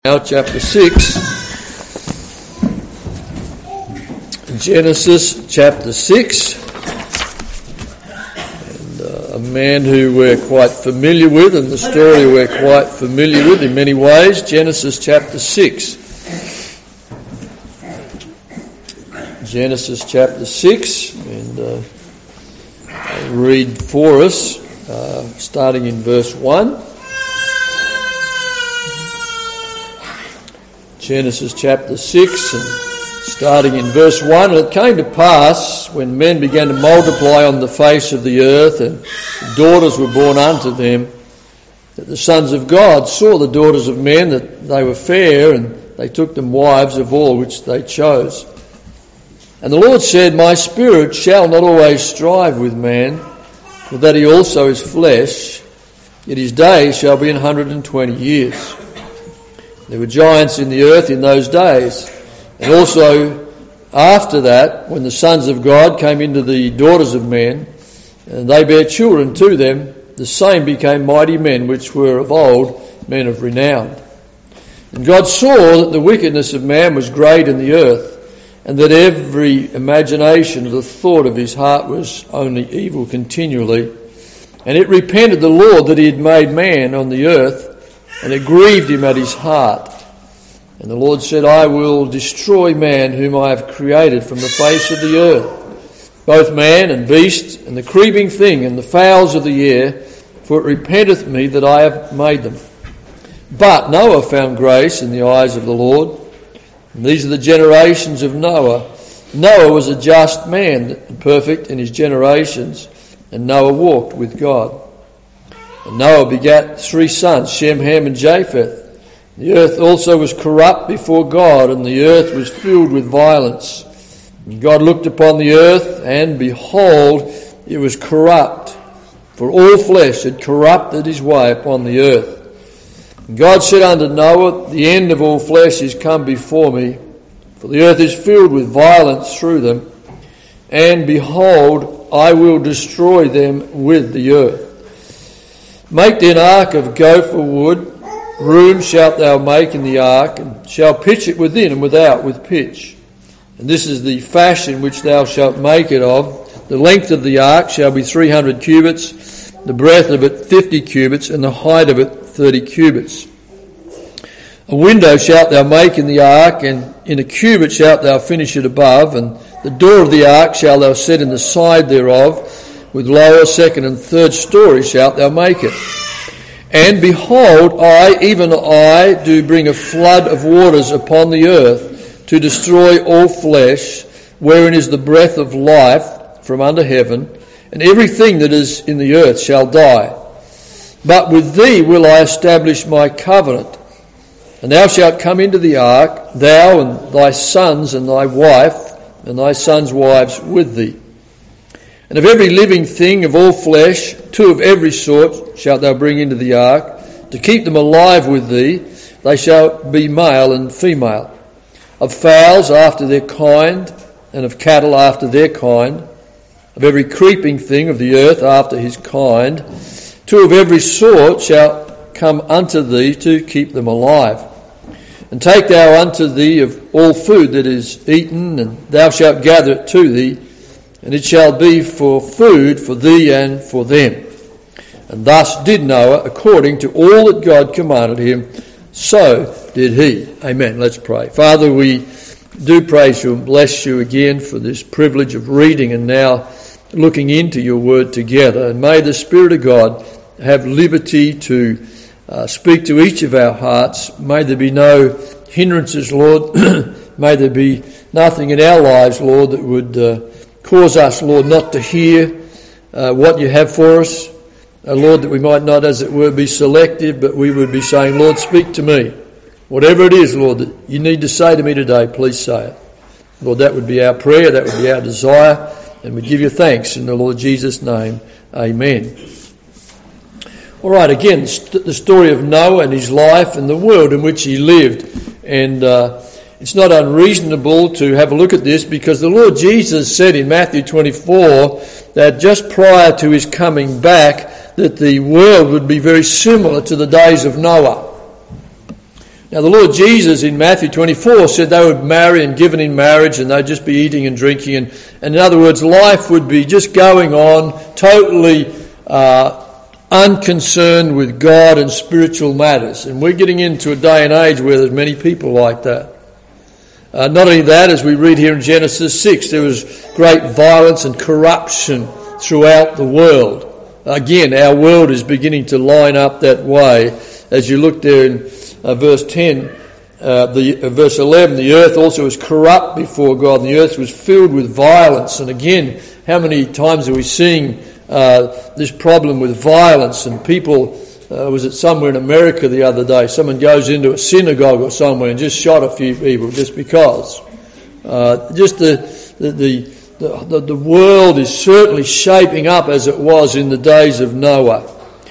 Now, chapter 6, Genesis chapter 6, and a man who we're quite familiar with, and the story we're quite familiar with in many ways, Genesis chapter 6. Genesis chapter 6, and I'll read for us, starting in verse 1. Genesis chapter 6 and starting in verse 1. And it came to pass, when men began to multiply on the face of the earth, and daughters were born unto them, that the sons of God saw the daughters of men, that they were fair, and they took them wives of all which they chose. And the Lord said, My spirit shall not always strive with man, for that he also is flesh, yet his days shall be 120 years. There were giants in the earth in those days, and also after that, when the sons of God came into the daughters of men, and they bare children to them, the same became mighty men, which were of old, men of renown. And God saw that the wickedness of man was great in the earth, and that every imagination of the thought of his heart was only evil continually. And it repented the Lord that he had made man on the earth, and it grieved him at his heart. And the Lord said, I will destroy man whom I have created from the face of the earth, both man and beast, and the creeping thing, and the fowls of the air, for it repenteth me that I have made them. But Noah found grace in the eyes of the Lord. And these are the generations of Noah. Noah was a just man, and perfect in his generations, and Noah walked with God. And Noah begat 3 sons, Shem, Ham, and Japheth. The earth also was corrupt before God, and the earth was filled with violence. And God looked upon the earth, and behold, it was corrupt, for all flesh had corrupted his way upon the earth. And God said unto Noah, The end of all flesh is come before me, for the earth is filled with violence through them, and behold, I will destroy them with the earth. Make thee an ark of gopher wood. Room shalt thou make in the ark, and shalt pitch it within and without with pitch. And this is the fashion which thou shalt make it of. The length of the ark shall be 300 cubits, the breadth of it 50 cubits, and the height of it 30 cubits. A window shalt thou make in the ark, and in a cubit shalt thou finish it above, and the door of the ark shalt thou set in the side thereof. With lower, second, and third story shalt thou make it. And behold, I, even I, do bring a flood of waters upon the earth to destroy all flesh, wherein is the breath of life from under heaven, and everything that is in the earth shall die. But with thee will I establish my covenant, and thou shalt come into the ark, thou and thy sons and thy wife, and thy sons' wives with thee. And of every living thing of all flesh, 2 of every sort shalt thou bring into the ark, to keep them alive with thee. They shall be male and female. Of fowls after their kind, and of cattle after their kind. Of every creeping thing of the earth after his kind. 2 of every sort shall come unto thee to keep them alive. And take thou unto thee of all food that is eaten, and thou shalt gather it to thee. And it shall be for food for thee and for them. And thus did Noah, according to all that God commanded him, so did he. Amen. Let's pray. Father, we do praise you and bless you again for this privilege of reading and now looking into your word together. And may the Spirit of God have liberty to speak to each of our hearts. May there be no hindrances, Lord. May there be nothing in our lives, Lord, that would cause us, Lord, not to hear what you have for us. Lord, that we might not, as it were, be selective, but we would be saying, Lord, speak to me. Whatever it is, Lord, that you need to say to me today, please say it. Lord, that would be our prayer, that would be our desire, and we give you thanks in the Lord Jesus' name. Amen. All right, again, the story of Noah and his life and the world in which he lived. And it's not unreasonable to have a look at this, because the Lord Jesus said in Matthew 24 that just prior to his coming back, that the world would be very similar to the days of Noah. Now the Lord Jesus in Matthew 24 said they would marry and given in marriage and they'd just be eating and drinking. And in other words, life would be just going on totally unconcerned with God and spiritual matters. And we're getting into a day and age where there's many people like that. Not only that, as we read here in Genesis 6, there was great violence and corruption throughout the world. Again, our world is beginning to line up that way. As you look there in verse 10, verse 11, the earth also was corrupt before God, and the earth was filled with violence. And again, how many times are we seeing this problem with violence? And people, was it somewhere in America the other day, someone goes into a synagogue or somewhere and just shot a few people just because. Just the world is certainly shaping up as it was in the days of Noah.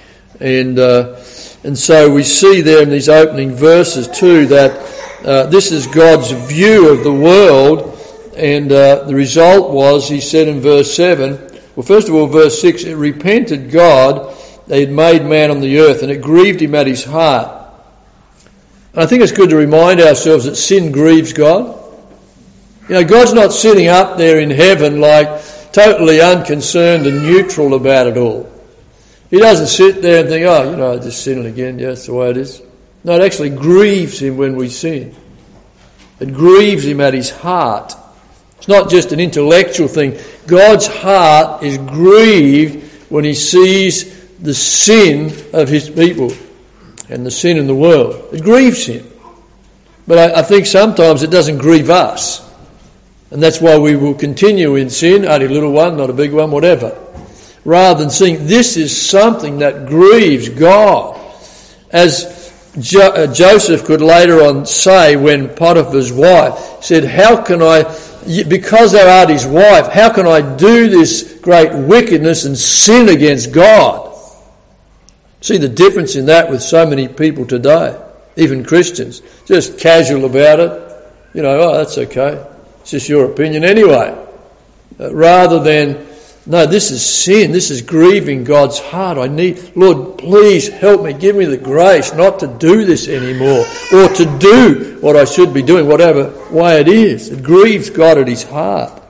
And so we see there in these opening verses too that this is God's view of the world, and the result was, he said in verse 7, well, first of all, verse 6, it repented God that he had made man on the earth, and it grieved him at his heart. And I think it's good to remind ourselves that sin grieves God. You know, God's not sitting up there in heaven like totally unconcerned and neutral about it all. He doesn't sit there and think, oh, just sinning again, yeah, that's the way it is. No, it actually grieves him when we sin. It grieves him at his heart. It's not just an intellectual thing. God's heart is grieved when he sees the sin of his people and the sin in the world. It grieves him. But I think sometimes it doesn't grieve us. And that's why we will continue in sin, only a little one, not a big one, whatever. Rather than seeing this is something that grieves God. As Joseph could later on say when Potiphar's wife said, how can I, because thou art his wife, how can I do this great wickedness and sin against God? See the difference in that with so many people today, even Christians, just casual about it. That's okay. It's just your opinion anyway. Rather than, no, this is sin. This is grieving God's heart. Lord, please help me. Give me the grace not to do this anymore, or to do what I should be doing, whatever way it is. It grieves God at his heart.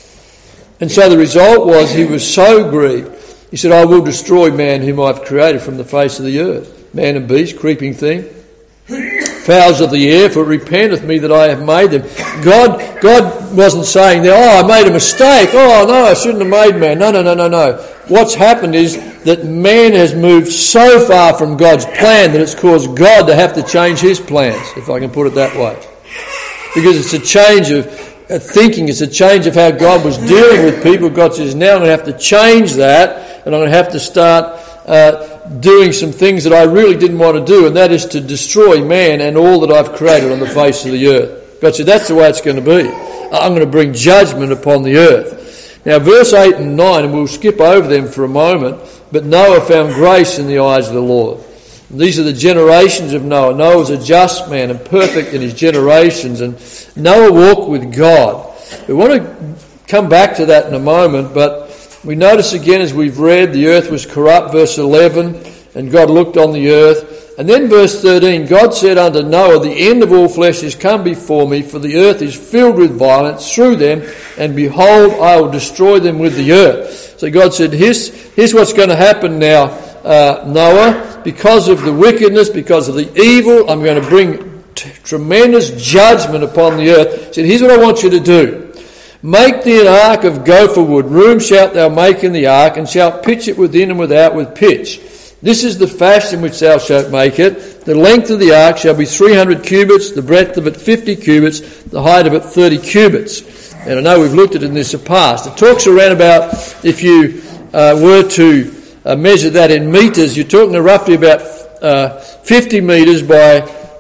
And so the result was he was so grieved. He said, I will destroy man whom I've created from the face of the earth. Man and beast, creeping thing, fowls of the air, for it repenteth me that I have made them. God wasn't saying there, I made a mistake. Oh, no, I shouldn't have made man. No. What's happened is that man has moved so far from God's plan that it's caused God to have to change his plans, if I can put it that way. Because it's a change of thinking, it's a change of how God was dealing with people. God says, now I'm going to have to change that, and I'm going to have to start doing some things that I really didn't want to do, and that is to destroy man and all that I've created on the face of the earth. God said, that's the way it's going to be. I'm going to bring judgment upon the earth. Now, verse 8 and 9, and we'll skip over them for a moment, but Noah found grace in the eyes of the Lord. And these are the generations of Noah. Noah was a just man and perfect in his generations, and Noah walked with God. We want to come back to that in a moment, but we notice again as we've read, the earth was corrupt, verse 11, and God looked on the earth. And then verse 13, God said unto Noah, the end of all flesh is come before me, for the earth is filled with violence through them, and behold, I will destroy them with the earth. So God said, here's what's going to happen now, Noah. Because of the wickedness, because of the evil, I'm going to bring tremendous judgment upon the earth. He said, here's what I want you to do. Make thee an ark of gopher wood. Room shalt thou make in the ark, and shalt pitch it within and without with pitch. This is the fashion which thou shalt make it. The length of the ark shall be 300 cubits, the breadth of it 50 cubits, the height of it 30 cubits. And I know we've looked at it in this past. It talks around about, if you were to measure that in metres, you're talking roughly about 50 metres by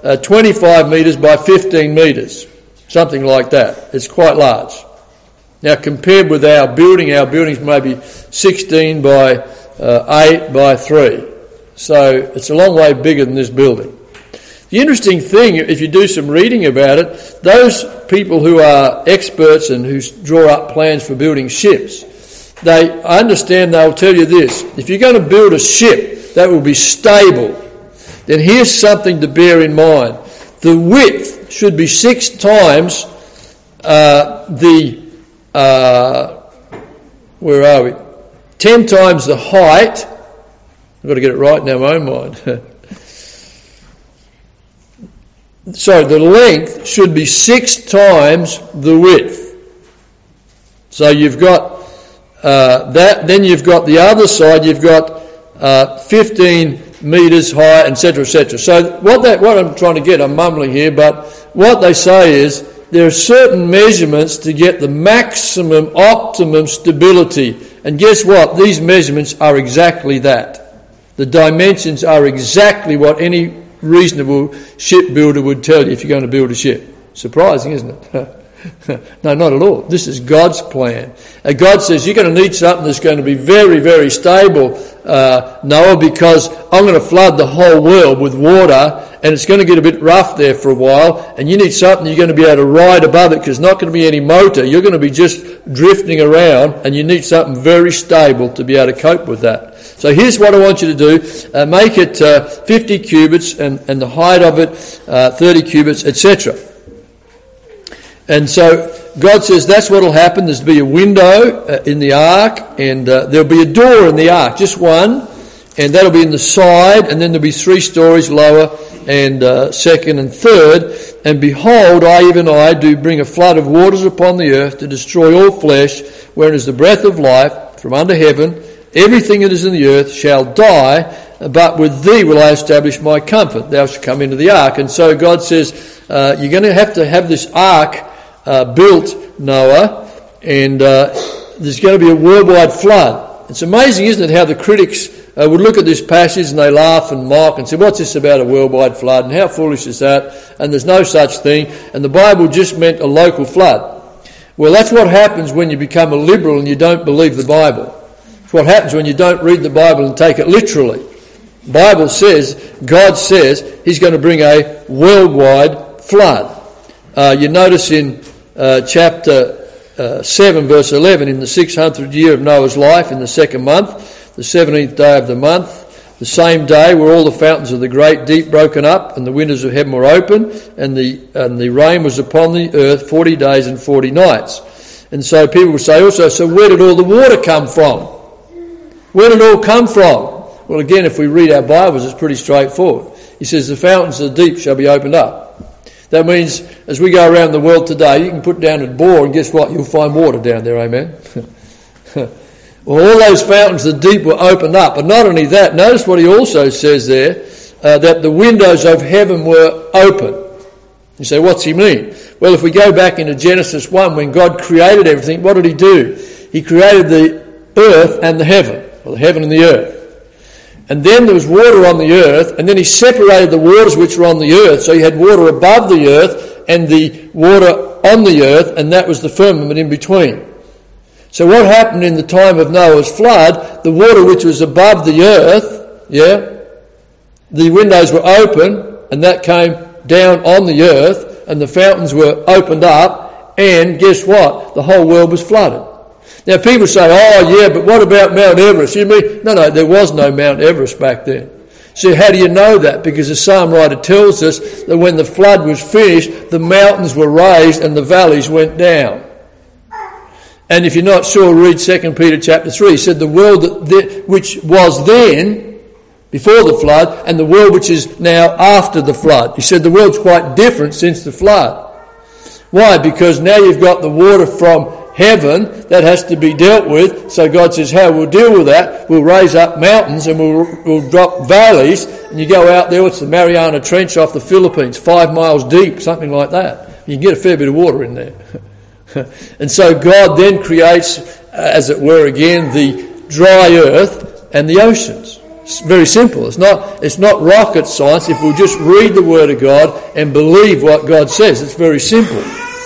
25 metres by 15 metres. Something like that. It's quite large. Now, compared with our building's maybe 16 by 8 by 3. So it's a long way bigger than this building. The interesting thing, if you do some reading about it, those people who are experts and who draw up plans for building ships, I understand they'll tell you this. If you're going to build a ship that will be stable, then here's something to bear in mind. the width should be 6 times where are we? 10 times the height. I've got to get it right now in my own mind. So the length should be 6 times the width. So you've got that, then you've got the other side, you've got 15 metres high, etc., etc. So what I'm trying to get, I'm mumbling here, but what they say is there are certain measurements to get the maximum, optimum stability. And guess what? These measurements are exactly that. The dimensions are exactly what any reasonable shipbuilder would tell you if you're going to build a ship. Surprising, isn't it? No, not at all. This is God's plan. God says you're going to need something that's going to be very, very stable, Noah, because I'm going to flood the whole world with water and it's going to get a bit rough there for a while, and you need something you're going to be able to ride above it because there's not going to be any motor. You're going to be just drifting around, and you need something very stable to be able to cope with that. So here's what I want you to do. Make it 50 cubits and the height of it 30 cubits, etc. And so God says that's what will happen. There's to be a window in the ark, and there'll be a door in the ark, just one, and that'll be in the side, and then there'll be 3 stories lower, and second and third. And behold, I do bring a flood of waters upon the earth to destroy all flesh, wherein is the breath of life from under heaven. Everything that is in the earth shall die, but with thee will I establish my comfort. Thou shalt come into the ark. And so God says, you're going to have this ark built, Noah, and there's going to be a worldwide flood. It's amazing, isn't it, how the critics would look at this passage and they laugh and mock and say, what's this about a worldwide flood, and how foolish is that, and there's no such thing, and the Bible just meant a local flood. Well, that's what happens when you become a liberal and you don't believe the Bible. It's what happens when you don't read the Bible and take it literally. The Bible says, God says, He's going to bring a worldwide flood. You notice in chapter 7 verse 11, in the 600th year of Noah's life, in the 2nd month, the 17th day of the month, the same day were all the fountains of the great deep broken up, and the windows of heaven were open, and the rain was upon the earth 40 days and 40 nights. And so people will say also, so where did all the water come from? Where did it all come from? Well, again, if we read our Bibles, it's pretty straightforward. He says the fountains of the deep shall be opened up. That means as we go around the world today, you can put down a bore and guess what? You'll find water down there, amen? Well, all those fountains of the deep were opened up. But not only that, notice what he also says there, that the windows of heaven were open. You say, what's he mean? Well, if we go back into Genesis 1, when God created everything, what did He do? He created the earth and the heaven, or the heaven and the earth. And then there was water on the earth, and then He separated the waters which were on the earth. So you had water above the earth and the water on the earth, and that was the firmament in between. So what happened in the time of Noah's flood, the water which was above the earth, the windows were open, and that came down on the earth, and the fountains were opened up, and guess what? The whole world was flooded. Now people say, oh yeah, but what about Mount Everest? You mean, no, there was no Mount Everest back then. So how do you know that? Because the psalm writer tells us that when the flood was finished, the mountains were raised and the valleys went down. And if you're not sure, read 2 Peter chapter 3. He said the world which was then, before the flood, and the world which is now after the flood. He said the world's quite different since the flood. Why? Because now you've got the water from heaven that has to be dealt with. So God says, how we'll deal with that? We'll raise up mountains and we'll drop valleys. And you go out there, it's the Mariana Trench off the Philippines, 5 miles deep, something like that. You can get a fair bit of water in there. And so God then creates, as it were again, the dry earth and the oceans. It's very simple. It's not rocket science. If we'll just read the Word of God and believe what God says, it's very simple.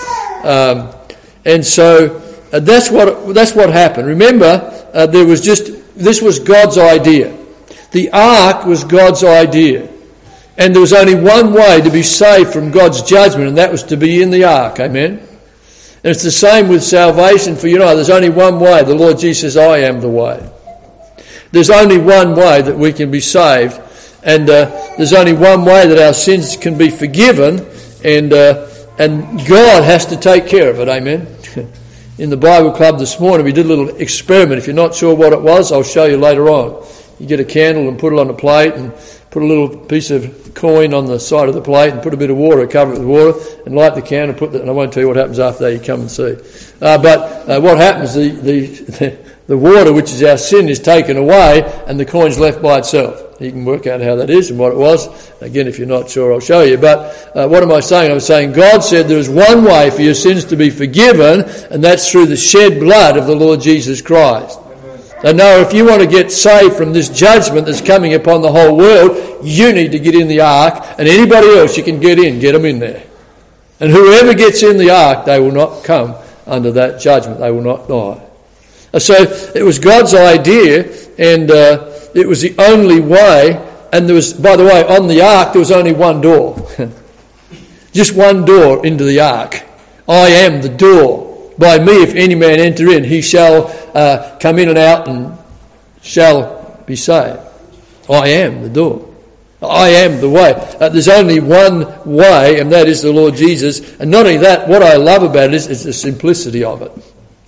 And so that's what happened. Remember, this was God's idea. The ark was God's idea. And there was only one way to be saved from God's judgment, and that was to be in the ark. Amen? And it's the same with salvation for you and I. There's only one way. The Lord Jesus says, I am the way. There's only one way that we can be saved, And there's only one way that our sins can be forgiven, and God has to take care of it. Amen. In the Bible Club this morning, we did a little experiment. If you're not sure what it was, I'll show you later on. You get a candle and put it on a plate and put a little piece of coin on the side of the plate and put a bit of water, cover it with water, and light the candle, and I won't tell you what happens after that, you come and see. But what happens, the water, which is our sin, is taken away and the coin's left by itself. You can work out how that is and what it was. Again, if you're not sure, I'll show you. But what am I saying? I'm saying God said there is one way for your sins to be forgiven, and that's through the shed blood of the Lord Jesus Christ. So now, if you want to get saved from this judgment that's coming upon the whole world, you need to get in the ark, and anybody else you can get them in there. And whoever gets in the ark, they will not come under that judgment. They will not die. So it was God's idea, and it was the only way. And there was, by the way, on the ark there was only one door. Just one door into the ark. I am the door. By me, if any man enter in, he shall come in and out and shall be saved. I am the door. I am the way. There's only one way, and that is the Lord Jesus. And not only that, what I love about it is the simplicity of it.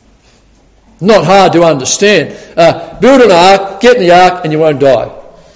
Not hard to understand. Build an ark, get in the ark, and you won't die.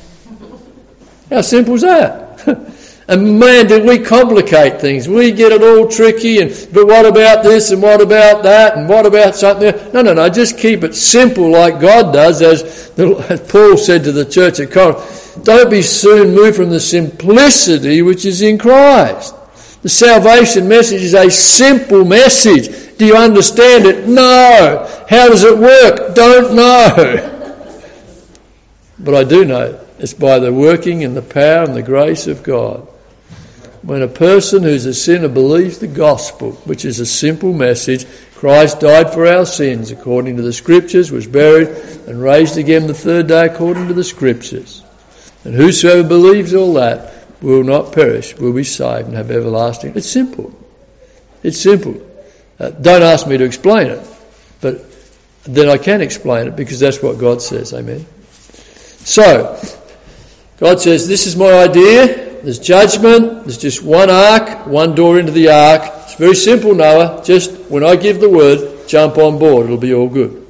How simple is that? And man, did we complicate things. We get it all tricky, but what about this and what about that and what about something else? No, just keep it simple like God does, as Paul said to the church at Corinth. Don't be soon moved from the simplicity which is in Christ. The salvation message is a simple message. Do you understand it? No. How does it work? Don't know. But I do know. It's by the working and the power and the grace of God. When a person who's a sinner believes the gospel, which is a simple message, Christ died for our sins according to the Scriptures, was buried and raised again the third day according to the Scriptures. And whosoever believes all that will not perish, will be saved and have everlasting. It's simple. It's simple. Don't ask me to explain it, but then I can explain it because that's what God says. Amen. So, God says, this is my idea. There's judgment. There's just one ark, one door into the ark. It's very simple, Noah. Just when I give the word, jump on board. It'll be all good.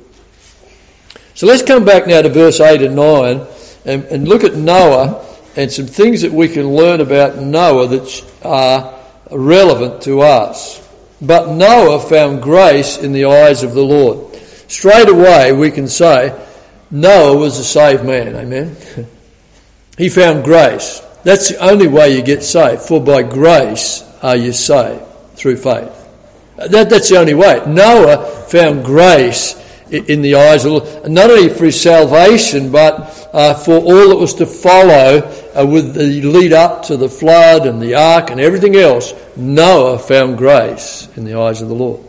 So let's come back now to verse 8 and 9 and look at Noah and some things that we can learn about Noah that are relevant to us. But Noah found grace in the eyes of the Lord. Straight away we can say Noah was a saved man. Amen. He found grace. That's the only way you get saved. For by grace are you saved through faith. That's the only way. Noah found grace in the eyes of the Lord, not only for his salvation, but for all that was to follow with the lead up to the flood and the ark and everything else. Noah found grace in the eyes of the Lord.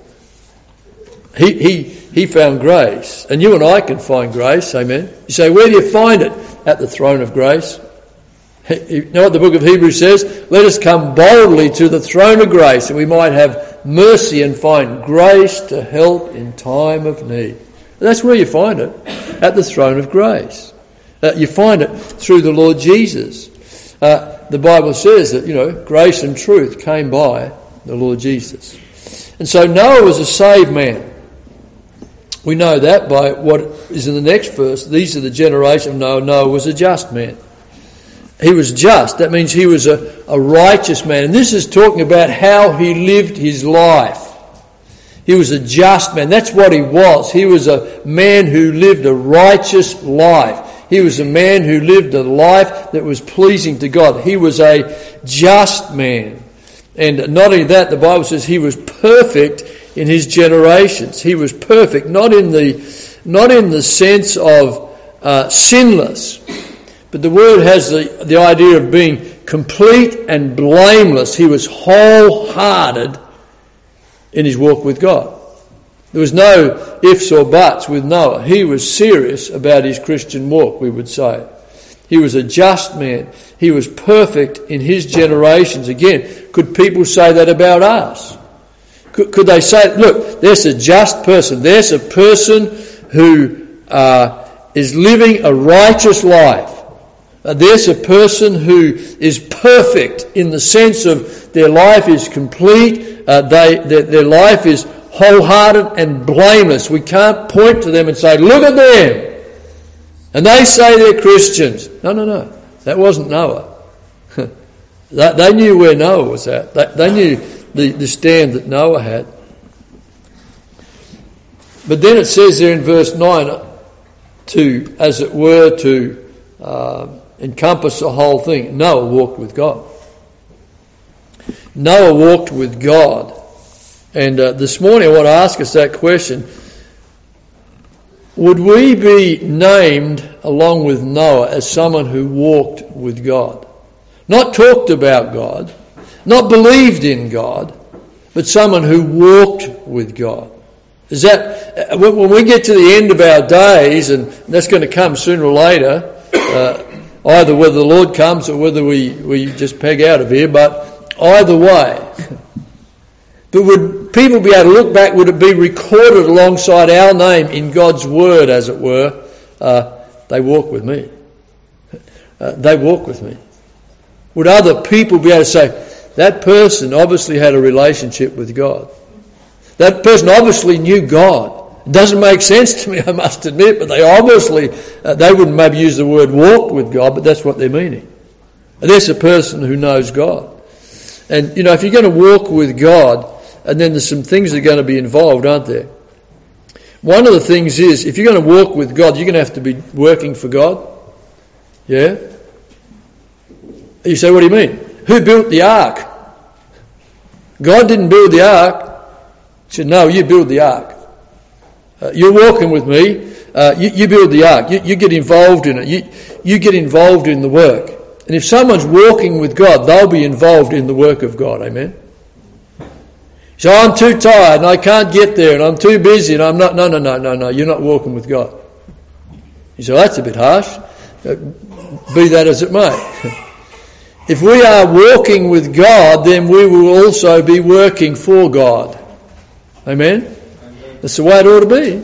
He found grace, and you and I can find grace. Amen. You say, where do you find it? At the throne of grace. You know what the book of Hebrews says? Let us come boldly to the throne of grace, that we might have mercy and find grace to help in time of need. That's where you find it, at the throne of grace. You find it through the Lord Jesus. The Bible says that, grace and truth came by the Lord Jesus. And so Noah was a saved man. We know that by what is in the next verse. These are the generation of Noah. Noah was a just man. He was just. That means he was a righteous man. And this is talking about how he lived his life. He was a just man. That's what he was. He was a man who lived a righteous life. He was a man who lived a life that was pleasing to God. He was a just man. And not only that, the Bible says he was perfect in his generations. He was perfect, not in the sense of sinless, but the word has the idea of being complete and blameless. He was wholehearted in his walk with God. There was no ifs or buts with Noah. He was serious about his Christian walk, we would say. He was a just man. He was perfect in his generations. Again, could people say that about us? Could they say, look, there's a just person. There's a person who is living a righteous life. There's a person who is perfect in the sense of their life is complete, their life is wholehearted and blameless. We can't point to them and say, look at them, and they say they're Christians. No. That wasn't Noah. They knew where Noah was at. They knew the stand that Noah had. But then it says there in verse 9, to encompass the whole thing, Noah walked with God. Noah walked with God. And this morning I want to ask us that question. Would we be named along with Noah as someone who walked with God? Not talked about God, not believed in God, but someone who walked with God. Is that, when we get to the end of our days, and that's going to come sooner or later, either whether the Lord comes or whether we just peg out of here, but either way. But would people be able to look back, would it be recorded alongside our name in God's Word, as it were? They walk with me. They walk with me. Would other people be able to say, that person obviously had a relationship with God. That person obviously knew God. It doesn't make sense to me, I must admit, but they obviously, they wouldn't maybe use the word walk with God, but that's what they're meaning. And that's a person who knows God. And, if you're going to walk with God, and then there's some things that are going to be involved, aren't there? One of the things is, if you're going to walk with God, you're going to have to be working for God. Yeah? You say, what do you mean? Who built the ark? God didn't build the ark. He said, no, you build the ark. You're walking with me. You build the ark. You get involved in it. You get involved in the work. And if someone's walking with God, they'll be involved in the work of God. Amen? So I'm too tired and I can't get there and I'm too busy and I'm not... No. You're not walking with God. You say, well, that's a bit harsh. Be that as it may. If we are walking with God, then we will also be working for God. Amen? That's the way it ought to be.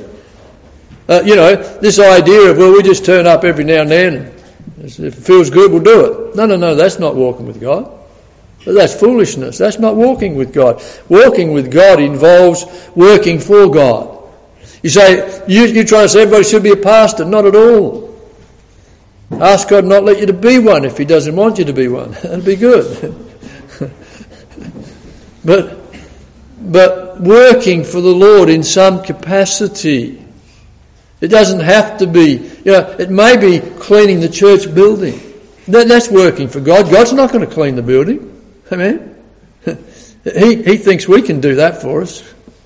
This idea of, we just turn up every now and then. If it feels good, we'll do it. No, that's not walking with God. That's foolishness. That's not walking with God. Walking with God involves working for God. You say, you try to say everybody should be a pastor. Not at all. Ask God not let you to be one if He doesn't want you to be one. That'd be good. But working for the Lord in some capacity. It doesn't have to be, it may be cleaning the church building. That's working for God. God's not going to clean the building. Amen? He thinks we can do that for us.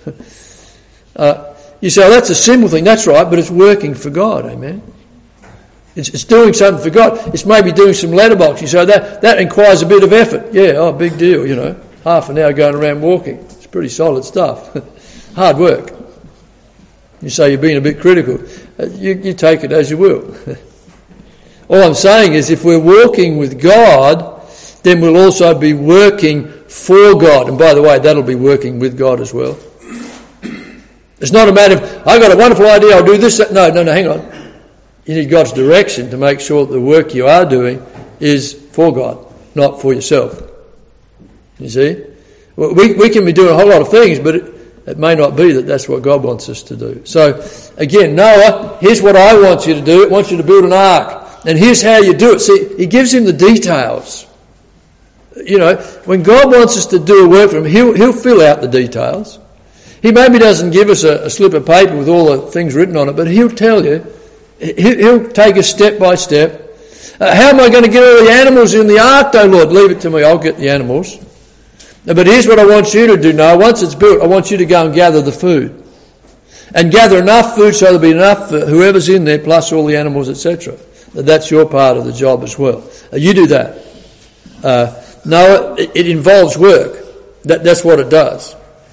You say, that's a simple thing. That's right, but it's working for God. Amen? It's doing something for God. It's maybe doing some letterbox. You say, that requires a bit of effort. Yeah, big deal, Half an hour going around walking. It's pretty solid stuff. Hard work. You say you're being a bit critical. You take it as you will. All I'm saying is if we're walking with God, then we'll also be working for God. And by the way, that'll be working with God as well. It's not a matter of, I've got a wonderful idea, I'll do this. No, hang on. You need God's direction to make sure that the work you are doing is for God, not for yourself. You see? Well, we can be doing a whole lot of things, but it may not be that that's what God wants us to do. So, again, Noah, here's what I want you to do. I want you to build an ark. And here's how you do it. See, He gives him the details. When God wants us to do a work for Him, He'll fill out the details. He maybe doesn't give us a slip of paper with all the things written on it, but He'll tell you. He'll take us step by step. How am I going to get all the animals in the ark, though, Lord? Leave it to me, I'll get the animals. But here's what I want you to do now. Once it's built, I want you to go and gather the food. And gather enough food so there'll be enough for whoever's in there, plus all the animals, etc. That's your part of the job as well. You do that. No, it involves work. That's what it does.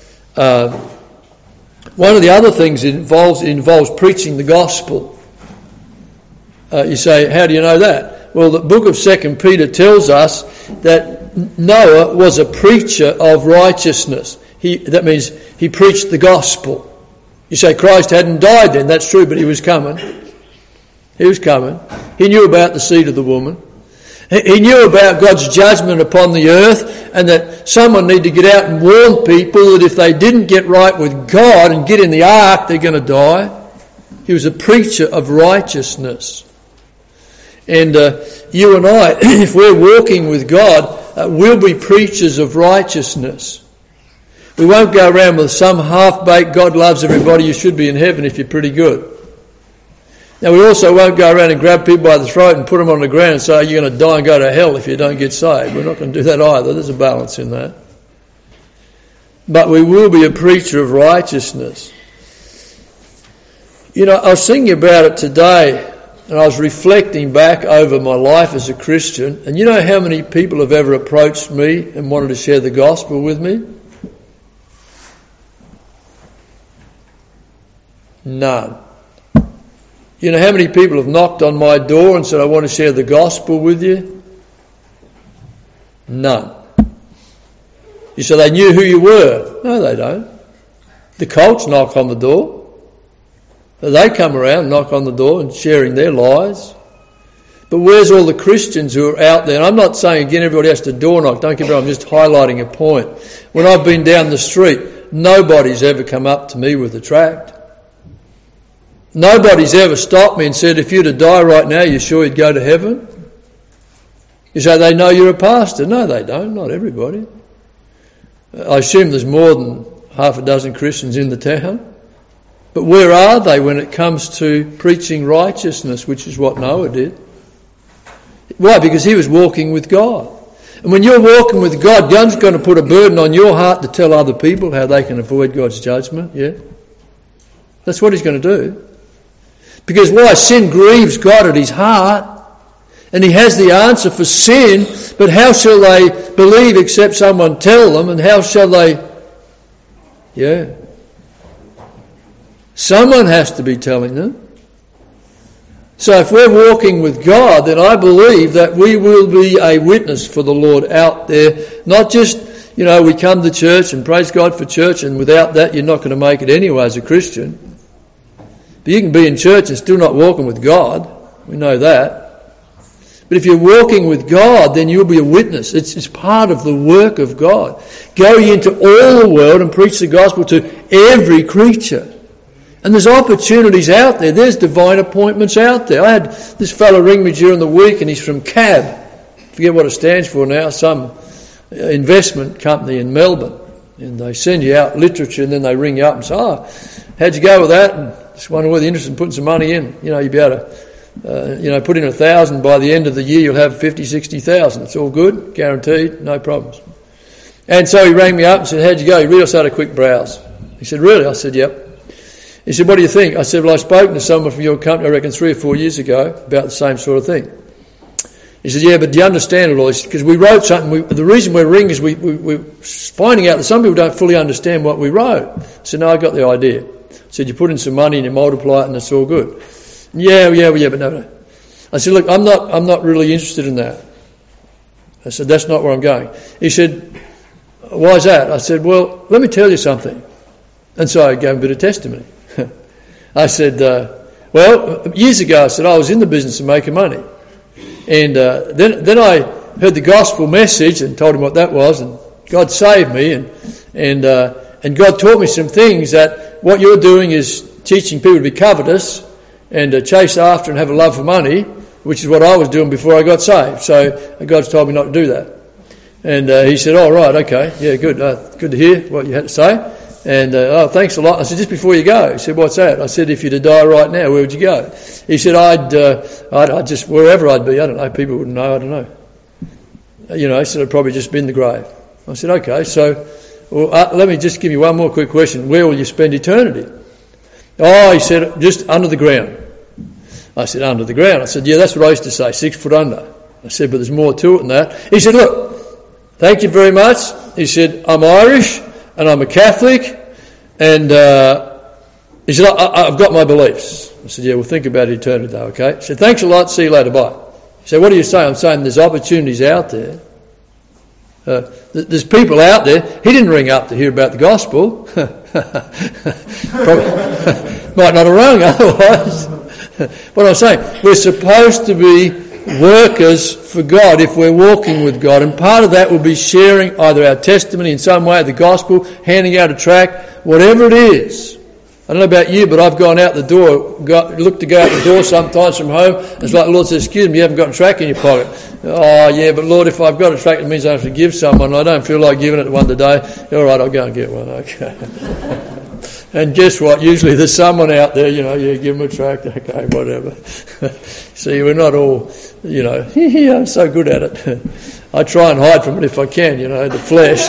One of the other things it involves preaching the gospel. You say, how do you know that? Well, the book of 2 Peter tells us that Noah was a preacher of righteousness. That means he preached the gospel. You say Christ hadn't died then. That's true, but He was coming. He was coming. He knew about the seed of the woman. He knew about God's judgment upon the earth, and that someone needed to get out and warn people that if they didn't get right with God and get in the ark, they're going to die. He was a preacher of righteousness. And you and I, if we're walking with God, we'll be preachers of righteousness. We won't go around with some half-baked, God loves everybody, you should be in heaven if you're pretty good. Now, we also won't go around and grab people by the throat and put them on the ground and say, you're going to die and go to hell if you don't get saved. We're not going to do that either. There's a balance in that. But we will be a preacher of righteousness. You know, I was thinking about it today, and I was reflecting back over my life as a Christian, and you know how many people have ever approached me and wanted to share the gospel with me? None. You know how many people have knocked on my door and said, I want to share the gospel with you? None. You say they knew who you were. No, they don't. The cults knock on the door. They come around, knock on the door and sharing their lies. But where's all the Christians who are out there? And I'm not saying, again, everybody has to door knock. Don't get me wrong, I'm just highlighting a point. When I've been down the street, nobody's ever come up to me with a tract. Nobody's ever stopped me and said, if you're to die right now, you sure you'd go to heaven? You say, they know you're a pastor. No, they don't. Not everybody. I assume there's more than half a dozen Christians in the town. But where are they when it comes to preaching righteousness, which is what Noah did? Why? Because he was walking with God. And when you're walking with God, God's going to put a burden on your heart to tell other people how they can avoid God's judgment. Yeah? That's what he's going to do. Because why? Sin grieves God at his heart. And he has the answer for sin. But how shall they believe except someone tell them? And how shall they... Yeah. Someone has to be telling them. So if we're walking with God, then I believe that we will be a witness for the Lord out there. Not just, you know, we come to church and praise God for church, and without that you're not going to make it anyway as a Christian. But you can be in church and still not walking with God. We know that. But if you're walking with God, then you'll be a witness. It's part of the work of God. Go ye into all the world and preach the gospel to every creature. And there's opportunities out there. There's divine appointments out there. I had this fellow ring me during the week, and he's from CAB. I forget what it stands for now. Some investment company in Melbourne. And they send you out literature, and then they ring you up and say, how'd you go with that? And just wonder whether you're interested in putting some money in. You know, you'll be able to, put in 1,000. By the end of the year, you'll have 50, 60,000. It's all good, guaranteed, no problems. And so he rang me up and said, how'd you go? He really just had a quick browse. He said, really? I said, yep. He said, what do you think? I said, well, I've spoken to someone from your company, I reckon 3 or 4 years ago, about the same sort of thing. He said, yeah, but do you understand it all? Because we wrote something. The reason we're ringing is we're finding out that some people don't fully understand what we wrote. I said, no, I got the idea. I said, you put in some money and you multiply it and it's all good. Yeah, but no. I said, look, I'm not really interested in that. I said, that's not where I'm going. He said, why is that? I said, well, let me tell you something. And so I gave him a bit of testimony. I said, well, years ago, I said, I was in the business of making money. And then I heard the gospel message and told him what that was, and God saved me, and God taught me some things, that what you're doing is teaching people to be covetous and chase after and have a love for money, which is what I was doing before I got saved. So God's told me not to do that. And he said, oh, right, okay, yeah, good. Good to hear what you had to say. And, thanks a lot. I said, just before you go. He said, what's that? I said, if you were to die right now, where would you go? He said, I'd just, wherever I'd be, I don't know, people wouldn't know, I don't know. You know, he said, I'd probably just be in the grave. I said, okay, so, let me just give you one more quick question. Where will you spend eternity? Oh, he said, just under the ground. I said, under the ground. I said, yeah, that's what I used to say, 6 foot under. I said, but there's more to it than that. He said, look, thank you very much. He said, I'm Irish. And I'm a Catholic, and he said, I've got my beliefs. I said, yeah, we'll think about eternity though, okay? He said, thanks a lot, see you later, bye. He said, what do you say? I'm saying there's opportunities out there. There's people out there. He didn't ring up to hear about the gospel. Probably, might not have rung otherwise. What I'm saying, we're supposed to be workers for God if we're walking with God. And part of that will be sharing either our testimony in some way, the gospel, handing out a tract, whatever it is. I don't know about you, but I've gone out the door, looked to go out the door sometimes from home. It's like the Lord says, excuse me, you haven't got a tract in your pocket. Oh, yeah, but Lord, if I've got a tract, it means I have to give someone. I don't feel like giving it to one today. All right, I'll go and get one. Okay. And guess what? Usually there's someone out there, give them a tract. Okay, whatever. See, we're not all, I'm so good at it. I try and hide from it if I can, the flesh.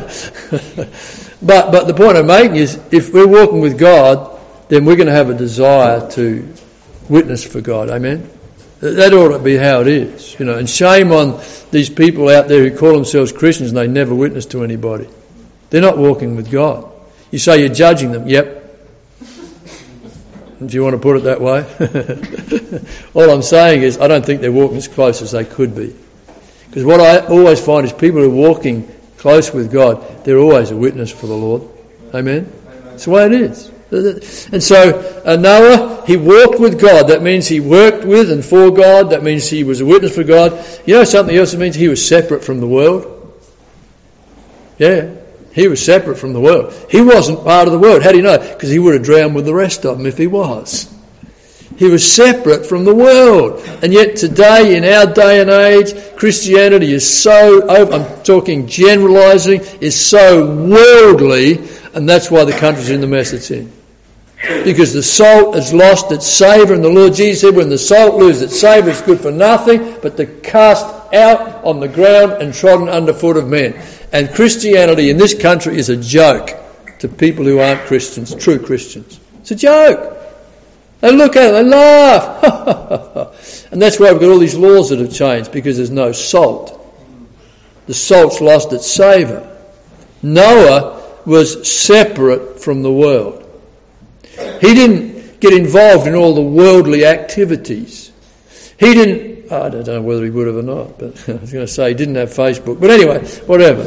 But the point I'm making is, if we're walking with God, then we're going to have a desire to witness for God. Amen? That ought to be how it is. And shame on these people out there who call themselves Christians and they never witness to anybody. They're not walking with God. You say you're judging them. Yep. Do you want to put it that way? All I'm saying is I don't think they're walking as close as they could be. Because what I always find is people who are walking close with God, they're always a witness for the Lord. Amen? That's the way it is. And so Noah, he walked with God. That means he worked with and for God. That means he was a witness for God. Something else it means? He was separate from the world. Yeah. He was separate from the world. He wasn't part of the world. How do you know? Because he would have drowned with the rest of them if he was. He was separate from the world. And yet today, in our day and age, Christianity is so, I'm talking generalising, is so worldly, and that's why the country's in the mess it's in. Because the salt has lost its savour, and the Lord Jesus said, when the salt loses its savour, it's good for nothing but to cast out on the ground and trodden underfoot of men. And Christianity in this country is a joke to people who aren't Christians, true Christians. It's a joke. They look at it, they laugh. And that's why we've got all these laws that have changed, because there's no salt. The salt's lost its savour. Noah was separate from the world. He didn't get involved in all the worldly activities. He didn't, I don't know whether he would have or not, but I was going to say he didn't have Facebook. But anyway, whatever.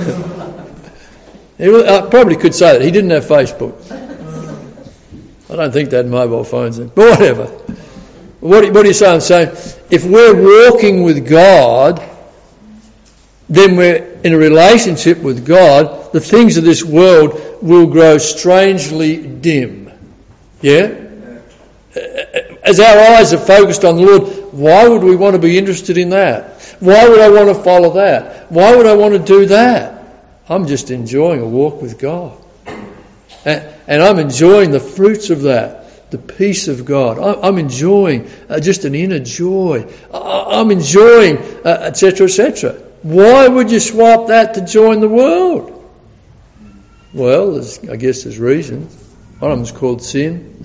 I probably could say that. He didn't have Facebook. I don't think they had mobile phones then. But whatever. What do you say? I'm saying, if we're walking with God, then we're in a relationship with God, the things of this world will grow strangely dim. Yeah? As our eyes are focused on the Lord, why would we want to be interested in that? Why would I want to follow that? Why would I want to do that? I'm just enjoying a walk with God. And I'm enjoying the fruits of that, the peace of God. I'm enjoying just an inner joy. I'm enjoying, etc., etc. Why would you swap that to join the world? Well, I guess there's reasons. One of them's called sin.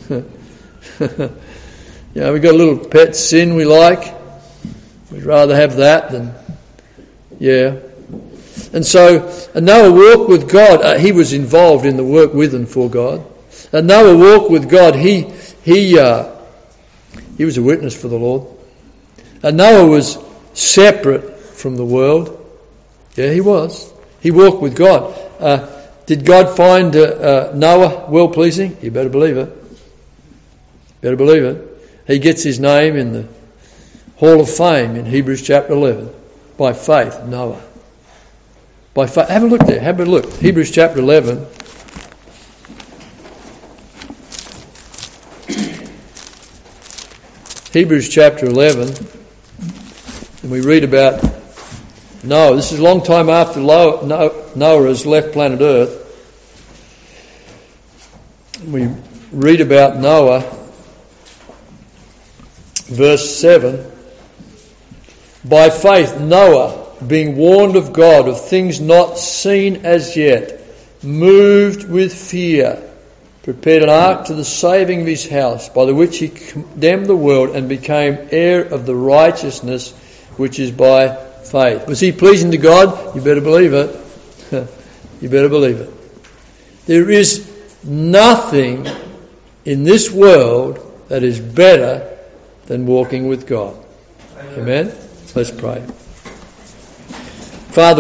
We've got a little pet sin we like. We'd rather have that than, And so Noah walked with God. He was involved in the work with and for God. And Noah walked with God. He was a witness for the Lord. And Noah was separate from the world. Yeah, he was. He walked with God. Did God find Noah well-pleasing? You better believe it. Better believe it. He gets his name in the Hall of Fame in Hebrews chapter 11. By faith, Noah. By faith. Have a look there. Have a look. Hebrews chapter 11. Hebrews chapter 11. And we read about Noah. This is a long time after Noah has left planet Earth. We read about Noah, verse 7. By faith, Noah, being warned of God of things not seen as yet, moved with fear, prepared an ark to the saving of his house, by the which he condemned the world and became heir of the righteousness which is by faith. Was he pleasing to God? You better believe it. You better believe it. There is nothing in this world that is better than walking with God. Amen? Let's pray. Father,